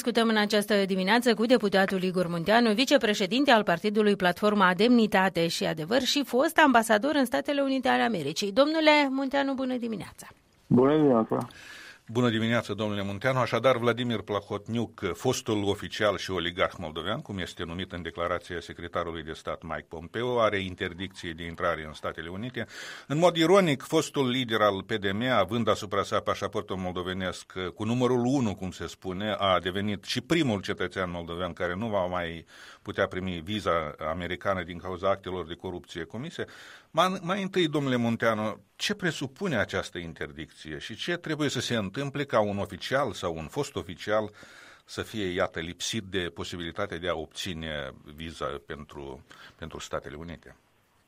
discutăm în această dimineață cu deputatul Igor Munteanu, vicepreședinte al Partidului Platforma Demnitate și Adevăr și fost ambasador în Statele Unite ale Americii. Domnule Munteanu, bună dimineața! Bună dimineața! Bună dimineața, domnule Munteanu. Așadar, Vladimir Plahotniuc, fostul oficial și oligarh moldovean, cum este numit în declarația secretarului de stat Mike Pompeo, are interdicție de intrare în Statele Unite. În mod ironic, fostul lider al PDM, având asupra sa pașaportul moldovenesc cu numărul 1, cum se spune, a devenit și primul cetățean moldovean care nu va mai putea primi viza americană din cauza actelor de corupție comise. Mai întâi, domnule Munteanu, ce presupune această interdicție și ce trebuie să se întâmple ca un oficial sau un fost oficial să fie, iată, lipsit de posibilitatea de a obține viza pentru Statele Unite?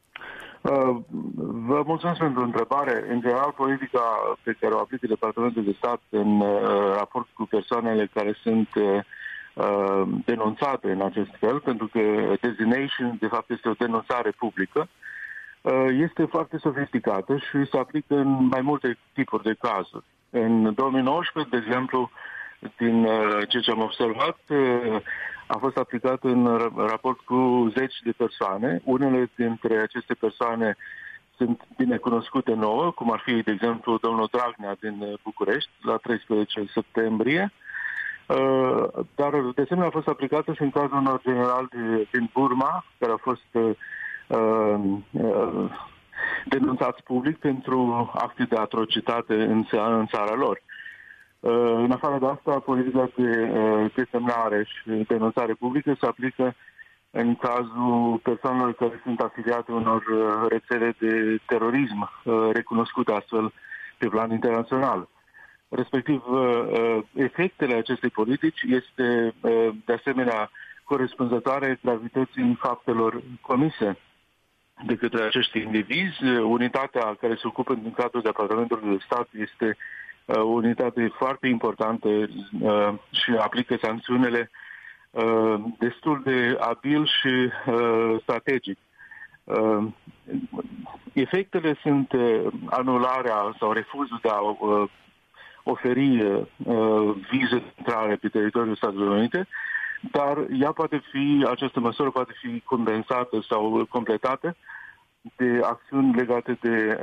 Vă mulțumesc pentru întrebare. În general, politica pe care o aplică Departamentul de Stat în raport cu persoanele care sunt denunțate în acest fel, pentru că designation, de fapt, este o denunțare publică, este foarte sofisticată și se aplică în mai multe tipuri de cazuri. În 2019, de exemplu, din ce am observat, a fost aplicat în raport cu 10 de persoane. Unele dintre aceste persoane sunt bine cunoscute nouă, cum ar fi, de exemplu, domnul Dragnea din București, la 13 septembrie, dar de asemenea a fost aplicată și în cazul unor generali din Burma, care au fost denunțați public pentru acte de atrocitate în țara lor. În afară de asta, politica de semnare și denunțare publică se aplică în cazul persoanelor care sunt afiliate unor rețele de terorism recunoscute astfel pe plan internațional. Respectiv, efectele acestei politici este de asemenea corespunzătoare gravității faptelor comise de către acești indivizi. Unitatea care se ocupă din cadrul Departamentului de Stat este o unitate foarte importantă și aplică sancțiunile destul de abil și strategic. Efectele sunt anularea sau refuzul de a oferi vize de intrare pe teritoriul Statelor Unite, dar această măsură poate fi condensată sau completată de acțiuni legate de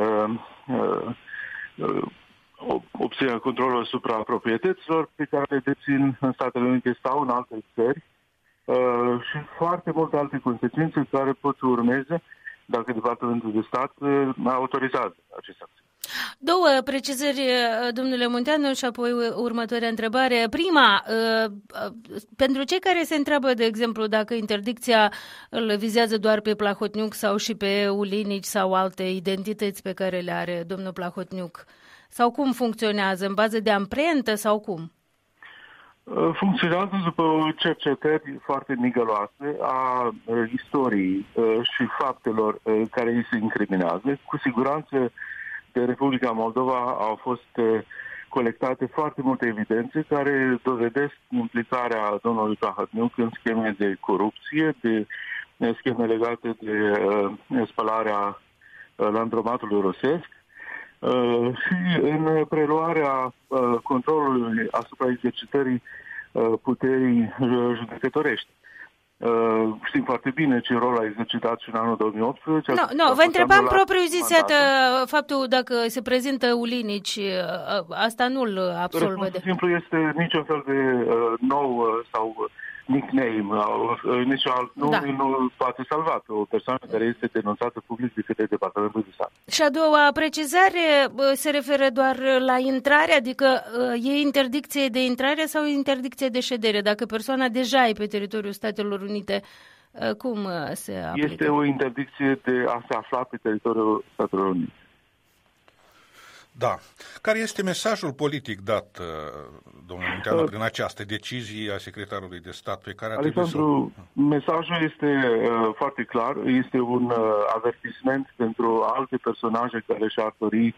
obținerea controlului asupra proprietăților pe care le dețin în Statele Unite sau în alte țări și foarte multe alte consecințe care pot să urmeze dacă Departamentul de Stat autorizează aceste acțiuni. Două precizări, domnule Munteanu, și apoi următoarea întrebare. Prima, pentru cei care se întreabă, de exemplu, dacă interdicția îl vizează doar pe Plahotniuc sau și pe Ulinici sau alte identități pe care le are domnul Plahotniuc, sau cum funcționează, în bază de amprentă sau cum? Funcționează după cercetări foarte migăloase a istoriei și faptelor care îi se incriminează. Cu siguranță de Republica Moldova au fost colectate foarte multe evidențe care dovedesc implicarea domnului Plahotniuc în scheme de corupție, de scheme legate de spălarea landromatului rusesc și în preluarea controlului asupra exercitării puterii judecătorești. Știm foarte bine ce rol a exercitat și în anul 2018. Vă întrebam propriu-zis, faptul dacă se prezintă Ulinici, asta nu-l absolvă. Răspunsul simplu este niciun fel de nou sau nickname, nu poate salva o persoană care este denunțată public de către Departamentul de Stat. Și a doua precizare se referă doar la intrare, adică e interdicție de intrare sau interdicție de ședere? Dacă persoana deja e pe teritoriul Statelor Unite, cum se aplică? Este o interdicție de a se afla pe teritoriul Statelor Unite. Da. Care este mesajul politic dat, domnule Munteanu, prin această decizie a secretarului de stat pe care a trebuit să... Mesajul este foarte clar. Este un avertisment pentru alte personaje care și-ar dori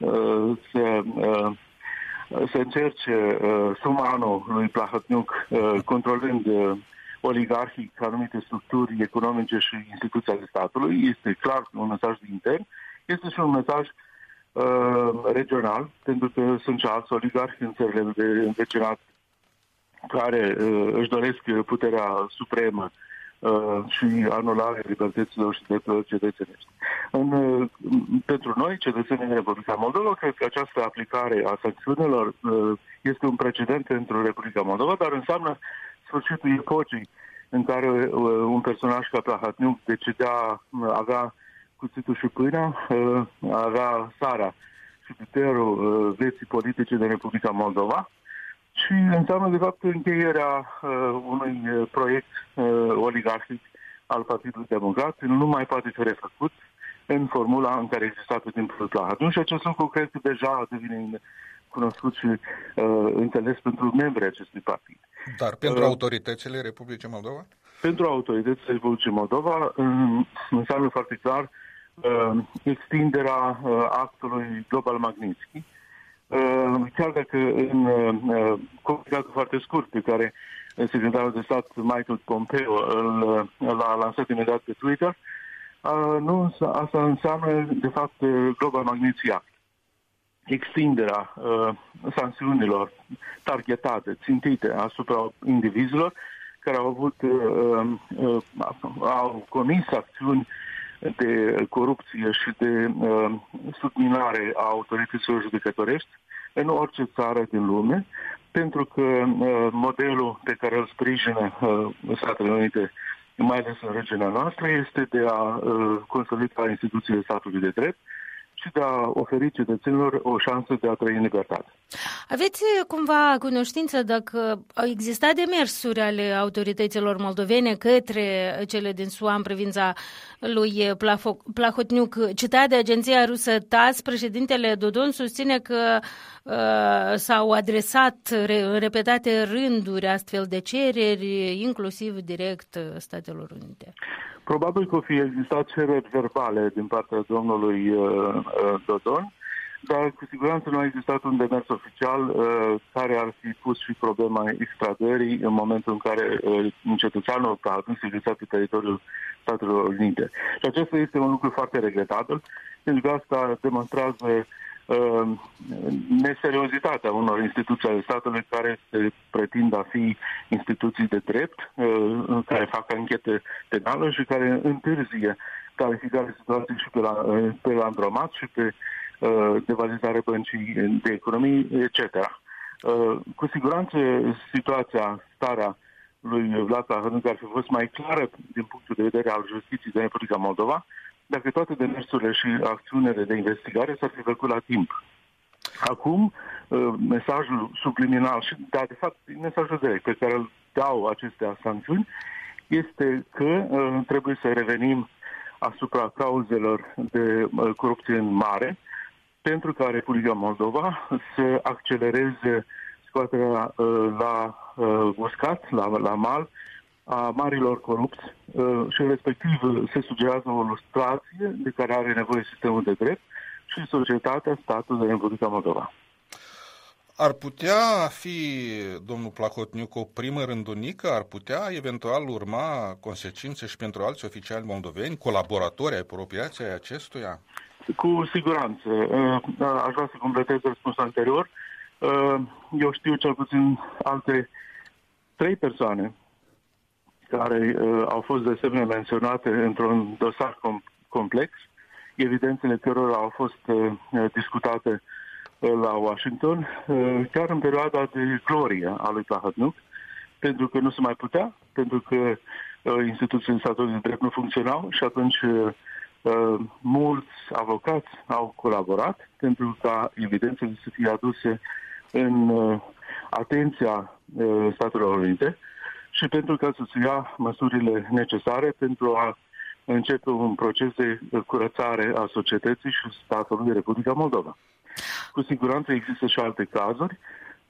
să încerce sumanul lui Plahotniuc controlând oligarhic anumite structuri economice și instituții ale statului. Este clar un mesaj intern. Este și un mesaj regional, pentru că sunt și alți oligarhi în țările de învecinat care își doresc puterea supremă și anularea libertăților și drepturilor cetățenești. Pentru noi, cetățenii Republica Moldova, cred că această aplicare a sancțiunilor este un precedent pentru Republica Moldova, dar înseamnă sfârșitul epocii în care un personaj ca Plahotniuc avea cuțitul și pâinea, avea sarea și puterul vieții politice de Republica Moldova și înseamnă, de fapt, încheierea unui proiect oligarhic al Partidului Democrat. Nu mai poate fi refăcut în formula în care exista pe timpul Plahotniuc și acest lucru cred că deja devine cunoscut și înțeles pentru membrii acestui partid. Dar pentru autoritățile Republicii Moldova? Pentru autoritățile Republicii Moldova înseamnă foarte clar extinderea actului Global Magnitsky, chiar dacă în comunicatul foarte scurt pe care secretarul de stat Michael Pompeo l-a lansat imediat pe Twitter, asta înseamnă de fapt Global Magnitsky Act. Extinderea sancțiunilor targetate, țintite asupra indivizilor care au comis acțiuni de corupție și de subminare a autorităților judecătorești în orice țară din lume, pentru că modelul pe care îl sprijină Statele Unite, mai ales în regiunea noastră, este de a consolida instituțiile statului de drept și de a oferi cetățenilor o șansă de a trăi în libertate. Aveți cumva cunoștință dacă au existat demersuri ale autorităților moldovene către cele din SUA în privința lui Plahotniuc? Citat de agenția rusă TASS, președintele Dodon susține că s-au adresat în repetate rânduri astfel de cereri, inclusiv direct Statelor Unite. Probabil că o fi existat cereri verbale din partea domnului Dodon, dar cu siguranță nu a existat un demers oficial care ar fi pus și problema extradării în momentul în care un cetățean a ajuns să pe teritoriul Statelor Unite. Și acesta este un lucru foarte regretabil, pentru că asta demonstrează neseriozitatea unor instituții ale statului care se pretind a fi instituții de drept, care fac anchete penală și care întârzie clarificarea situației și pe landromat și pe devalizarea băncii de economie, etc. Cu siguranță starea lui Vlad Plahotniuc ar fi fost mai clară din punctul de vedere al justiției de Republica Moldova dacă toate demersurile și acțiunile de investigare s-ar fi făcut la timp. Acum, mesajul subliminal și, de fapt, mesajul direct pe care îl dau acestea sancțiuni este că trebuie să revenim asupra cauzelor de corupție în mare, pentru ca Republica Moldova să accelereze scoaterea la uscat, la mal, a marilor corupți și respectiv se sugerează o lustrație de care are nevoie sistemul de drept și societatea, statul de Republica Moldova. Ar putea fi, domnul Plahotniuc, o primă rândunică? Ar putea eventual urma consecințe și pentru alți oficiali moldoveni, colaboratori apropiați ai acestuia? Cu siguranță. Aș vrea să completez răspunsul anterior. Eu știu cel puțin alte 3 persoane care au fost de asemenea menționate într-un dosar complex, evidențele cărora au fost discutate la Washington, chiar în perioada de glorie a lui Plahotniuc, pentru că nu se mai putea, pentru că instituțiile statului de drept nu funcționau și atunci mulți avocați au colaborat pentru ca evidențele să fie aduse în atenția Statelor Unite și pentru ca să se ia măsurile necesare pentru a începe un proces de curățare a societății și statului Republica Moldova. Cu siguranță există și alte cazuri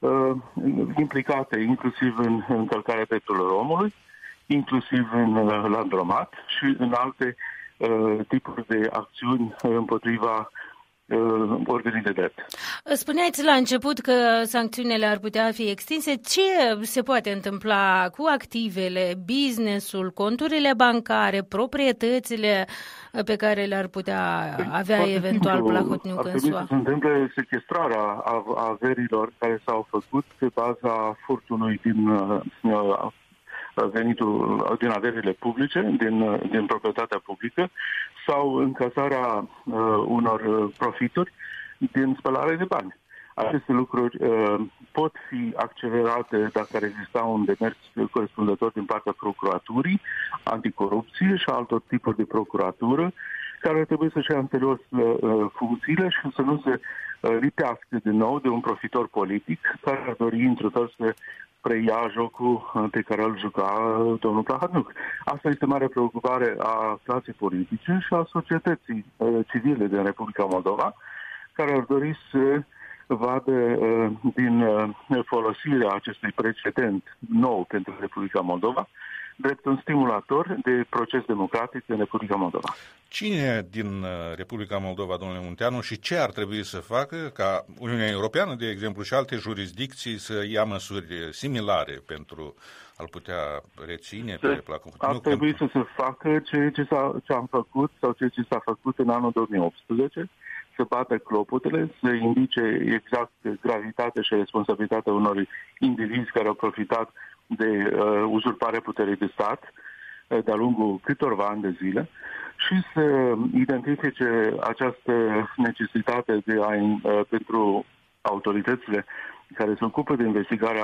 implicate inclusiv în încălcarea drepturilor omului, inclusiv în landromat și în alte tipuri de acțiuni împotriva ordinii de drept. Spuneați la început că sancțiunile ar putea fi extinse. Ce se poate întâmpla cu activele, business-ul, conturile bancare, proprietățile pe care le-ar putea avea eventual Plahotniuc în SUA? Ar trebui să se întâmple sequestrarea averilor care s-au făcut pe baza furtului din averile publice, din proprietatea publică, sau încasarea unor profituri din spălare de bani. Aceste lucruri pot fi accelerate dacă ar exista un demers corespunzător din partea procuraturii, anticorupție și altor tipuri de procuratură, care ar trebui să-și ia în serios funcțiile și să nu se lipească din nou de un profitor politic care ar dori într-o să preia jocul pe care îl juca domnul Plahotniuc. Asta este mare preocupare a clasei politice și a societății civile din Republica Moldova, care ar dori să vadă din folosirea acestui precedent nou pentru Republica Moldova drept un stimulator de proces democratic în Republica Moldova. Cine din Republica Moldova, domnule Munteanu, și ce ar trebui să facă ca Uniunea Europeană, de exemplu, și alte jurisdicții să ia măsuri similare pentru a-l putea reține pe Plahotniuc? Ar trebui să se facă ce am făcut sau ce s-a făcut în anul 2018, să bată clopotele, să indice exact gravitatea și responsabilitatea unor indivizi care au profitat de uzurparea puterii de stat de-a lungul câtorva ani de zile și să identifice această necesitate pentru autoritățile care se ocupă de investigarea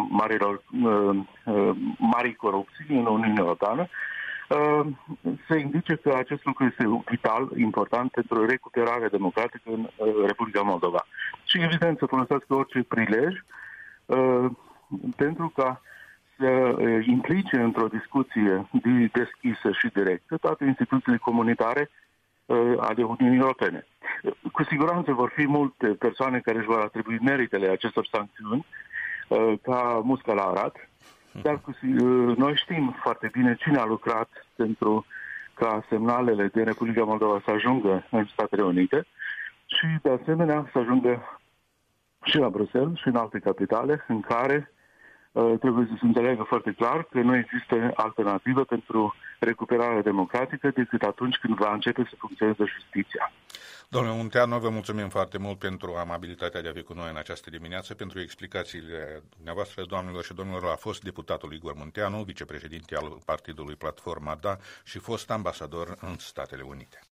marii corupții în Uniunea Europeană, să indice că acest lucru este vital, important pentru recuperarea democratică în Republica Moldova. Și evident să folosească orice prilej pentru ca să implice într-o discuție deschisă și directă toate instituțiile comunitare ale Uniunii Europene. Cu siguranță vor fi multe persoane care își vor atribui meritele acestor sancțiuni ca musca la arat, dar noi știm foarte bine cine a lucrat pentru ca semnalele din Republica Moldova să ajungă în Statele Unite și de asemenea să ajungă și la Bruxelles și în alte capitale în care trebuie să se înțeleagă foarte clar că nu există alternativă pentru recuperarea democratică decât atunci când va începe să funcționeze justiția. Domnule Munteanu, vă mulțumim foarte mult pentru amabilitatea de a fi cu noi în această dimineață, pentru explicațiile dumneavoastră, doamnelor și domnilor. A fost deputatul Igor Munteanu, vicepreședinte al Partidului Platforma Da și fost ambasador în Statele Unite.